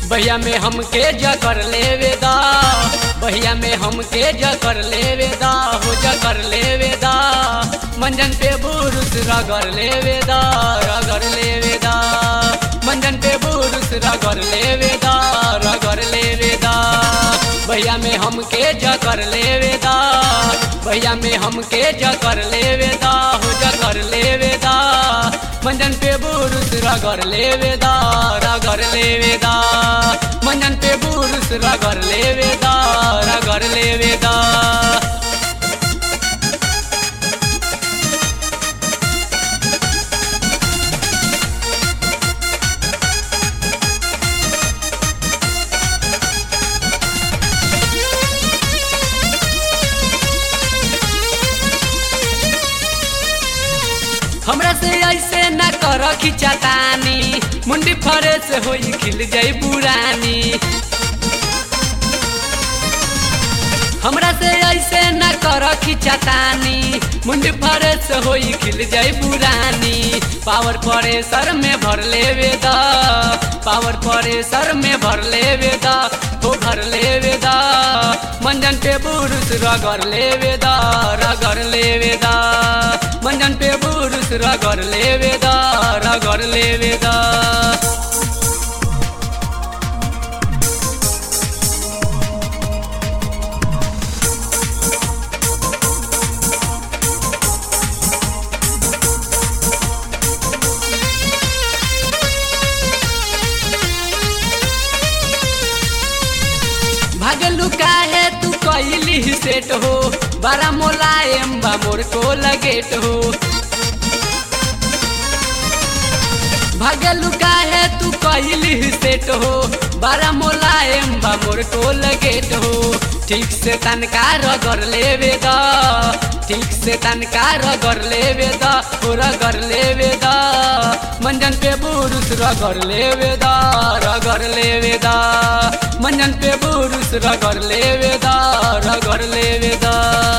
भैया में हमके जकर लेवेदा, भैया में हमके जकर लेवेदा, हो जकर लेवेदा, मंजन पे बुरुस रगड़ लेवेदा, रगड़ लेवेदा, मंजन पे बुरुस रगड़ लेवेदा, रगड़ लेवेदा। भैया में हमके जकर लेवेदा, भैया में हमके जकर लेवेदा, हो जकर लेवेदा, मंजन पे बुरुस रगड़ लेवेदा, रगड़ लेवेदा, मंजन पे बुरुस रगड़ लेवेदा, रगड़ लेवेदा। हमरा से ऐसे न कर खिंचातानी, मुंडी फरे से होई खिल जाई पुरानी। हमरा से ऐसे न कर खिंचातानी, मुंडी फरे से होई खिल जाई पुरानी। पावर प्रेशर में भर लेवेदा, पावर प्रेशर में भर लेवेदा, हो भर लेवेदा, मंजन पे बुरुस रगड़ लेवेदा, रगड़ लेवेदा, मंजन पे बुरुस रगड़ लेवेदा, रगड़ लेवेदा। भागलू काहे तू कैली सेट हो, बड़ा मोलायम बा मोर को लगेट हो। भागलू काहे तू कैली सेट हो, बड़ा मोलायम बा मोर को लगेट हो। ठीक से तनका रगड़ लेवेदा, ठीक से तनका रगड़ लेवेदा, हो रगड़ लेवेदा, मंजन पे बुरुस रगड़ लेवेदा, रगड़ लेवेदा, मंजन पे बुरुस रगड़ लेवेदा, रगड़ लेवेदा।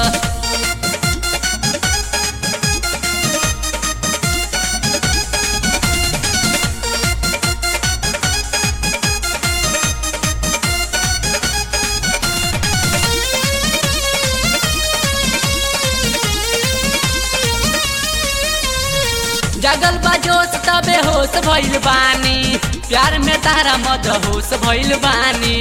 जगल बजोस तबे होश भइल बानी, प्यार में तारा मद होश भइल बानी।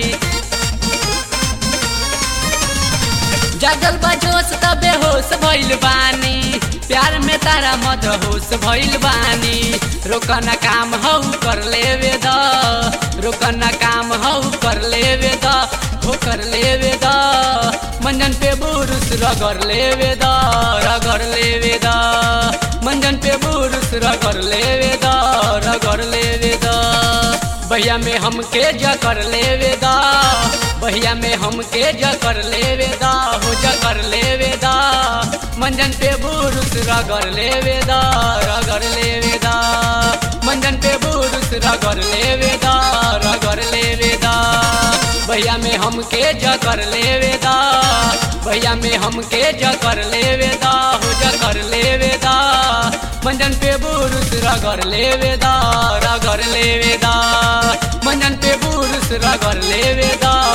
जगल बजोस तबे होश भइल बानी, प्यार में तारा मद होश भइल बानी। रोकना काम हौ कर लेवेदा, रोकना काम हौ कर लेवेदा, हो कर लेवेदा, मंजन पे बुरुस रगड़ लेवेदा, रगड़ लेवेदा, मंजन पे बुरुस रगड़ लेवेदा, रगड़ लेवेदा। भैया में हमके जकर लेवेदा, भैया में हमके जकर लेवेदा, हो जकर लेवेदा, मंजन पे बुरुस रगड़ लेवेदा, रगड़ लेवेदा, मंजन पे बुरुस रगड़ लेवेदा, रगड़ लेवेदा। भैया में हमके जकर लेवेदा, भैया में हमके जकर लेवेदा, हो जकर लेवेदा, मंजन पे बुरुस रगड़ लेवेदा, रगड़ लेवेदा, मंजन पे बुरुस रगड़ लेवेदा,